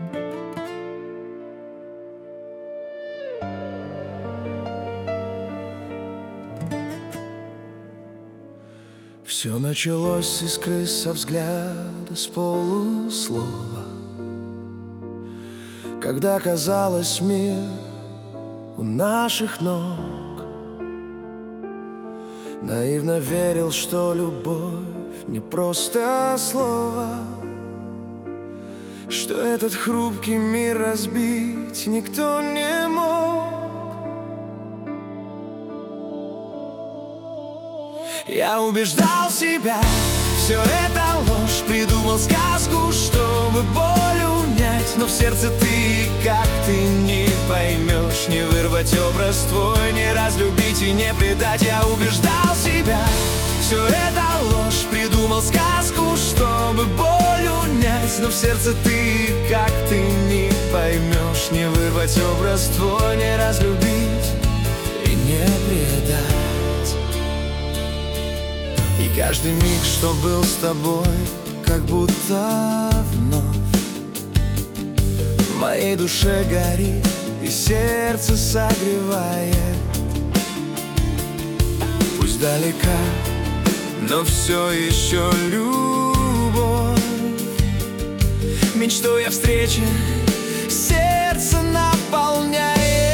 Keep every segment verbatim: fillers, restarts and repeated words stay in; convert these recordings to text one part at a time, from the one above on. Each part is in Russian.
Все началось с искры, со взгляда, с полуслова, когда казалось мир у наших ног. Наивно верил, что любовь не просто слово, что этот хрупкий мир разбить никто не мог. Я убеждал себя, все это ложь, придумал сказку, чтобы боль унять. Но в сердце ты, как ты не поймешь, не вырвать образ твой, не разлюбить и не предать. Я убеждал себя, все это ложь, придумал сказку, чтобы боль унять. Но в сердце ты, как ты не поймешь, не вырвать образ твой, не разлюбить и не предать. И каждый миг, что был с тобой, как будто вновь в моей душе горит и сердце согревает. Пусть далека, но все еще любовь. Мечтой о встрече сердце наполняет.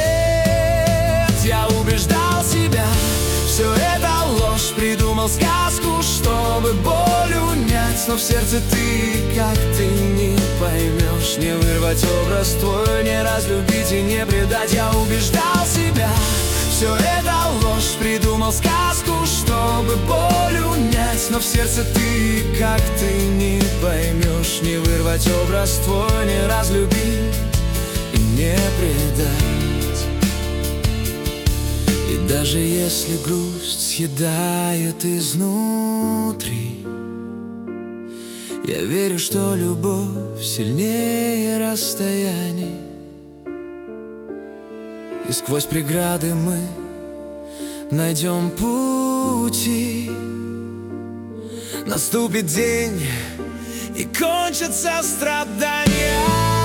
Я убеждал себя, все это ложь, придумал сказку, чтобы боль унять. Но в сердце ты, как ты не поймешь, не вырвать образ твой, не разлюбить и не предать. Я убеждал себя, все это ложь, придумал сказку, чтобы боль унять. Но в сердце ты, как ты не поймешь, не вырвать образ твой, не разлюбить и не предать. И даже если грусть съедает изнутри, я верю, что любовь сильнее расстояний. И сквозь преграды мы найдем пути. Наступит день, и кончатся страдания.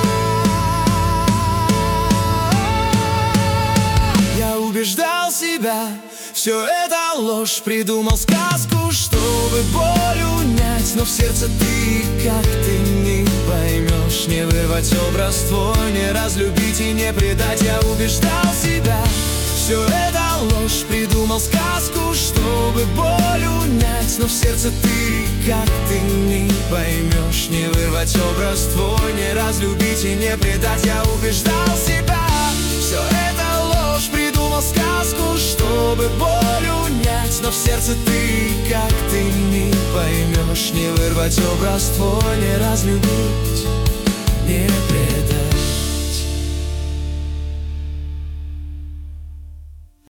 Я убеждал себя, все это ложь, придумал сказку, чтобы боль унять. Но в сердце ты, как ты не поймешь, не вырвать образ твой, не разлюбить и не предать. Я убеждал себя, все это ложь, придумал сказку, чтобы боль унять. Но в сердце ты, как ты не поймешь, не вырвать образ твой, не разлюбить и не предать. Я убеждал себя, все это ложь, придумал сказку, чтобы боль унять. Но в сердце ты, как ты не поймешь, не вырвать образ твой, не разлюбить